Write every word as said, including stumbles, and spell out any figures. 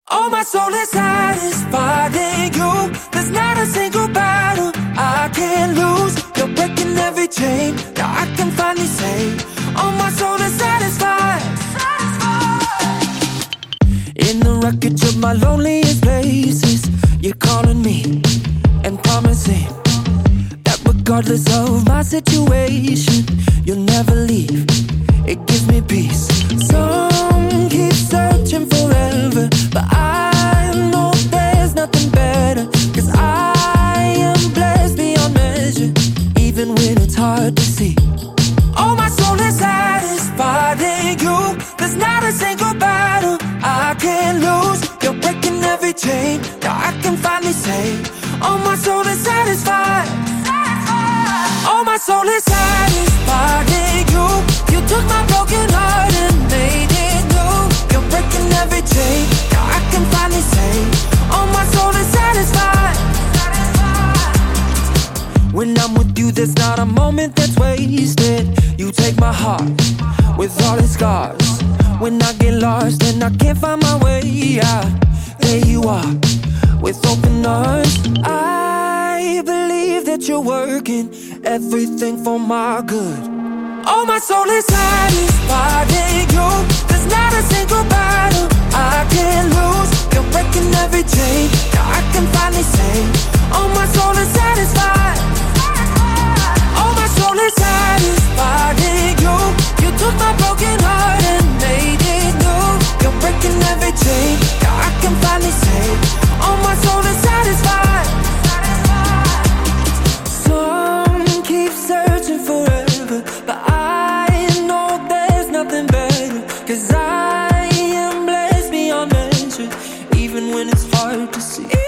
Oh, my soul is satisfied in you. There's not a single battle I can't lose. You're breaking every chain. Now I can finally say, oh, my soul is satisfied. In the wreckage of my loneliest places, you're calling me and promising that regardless of my situation, you'll never leave. It gives me peace. Some keep searching forever, but I know there's nothing better. Cause I am blessed beyond measure, even when it's hard to see. Oh, my soul is satisfied in you. There's not a single battle I can't lose. You're breaking every chain. Now I can finally say, oh, my soul is satisfied. Oh, my soul is satisfied in you. You took my broken heart and made it new. You're breaking every chain. Now I can finally say, oh, my soul is satisfied. When I'm with you, there's not a moment that's wasted. You take my heart with all its scars. When I get lost and I can't find my way out, there you are with open arms. I believe that you're working everything for my good. Oh, my soul is satisfied in you. There's not a single battle I can't lose. You're breaking every chain. Now I can finally say, oh, my soul is satisfied. Oh, my soul is satisfied in you. You took my broken heart and made it new. You're breaking every chain. Now I can finally say, oh, my soul is satisfied. Some keep searching forever, but I know there's nothing better. Cause I am blessed beyond measure, even when it's hard to see.